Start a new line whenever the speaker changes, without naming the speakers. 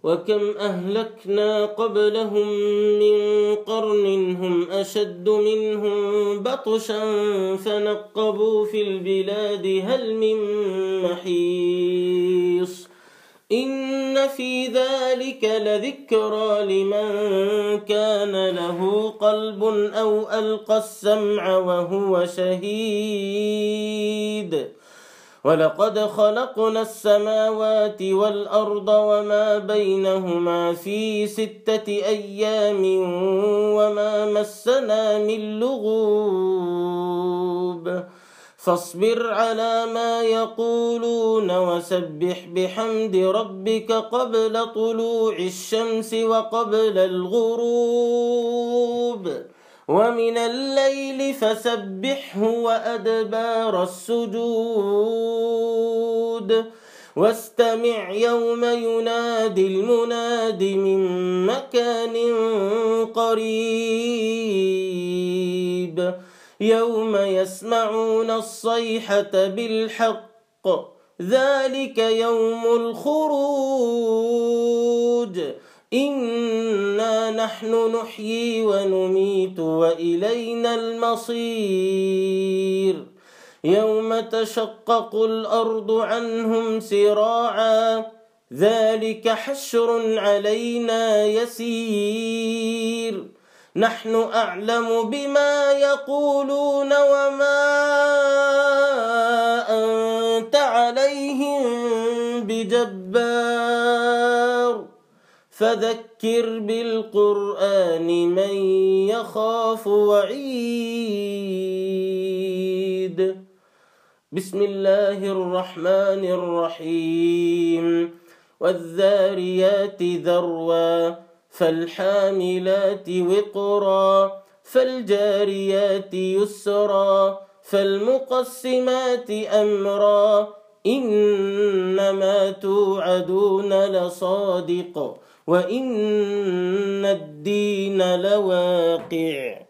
وكم أهلكنا قبلهم من قرن هم أشد منهم بطشا فنقبوا في البلاد هل من محيص إن في ذلك لذكرى لمن كان له قلب أو ألقى السمع وهو شهيد ولقد خلقنا السماوات والأرض وما بينهما في 6 أيام وما مسنا من لغوب فاصبر على ما يقولون وسبح بحمد ربك قبل طلوع الشمس وقبل الغروب ومن الليل فسبحه وأدبار السجود واستمع يوم ينادي المناد من مكان قريب يوم يسمعون الصيحة بالحق ذلك يوم الخروج إنا نحن نحيي ونميت وإلينا المصير يوم تشقق الأرض عنهم سراعا ذلك حشر علينا يسير نحن أعلم بما يقولون وما أنت عليهم بجبار فذكر بالقرآن من يخاف وعيد بسم الله الرحمن الرحيم والذاريات ذروا فالحاملات وقرا فالجاريات يسرا فالمقسمات أمرا إنما توعدون لصادق وإن الدين لواقع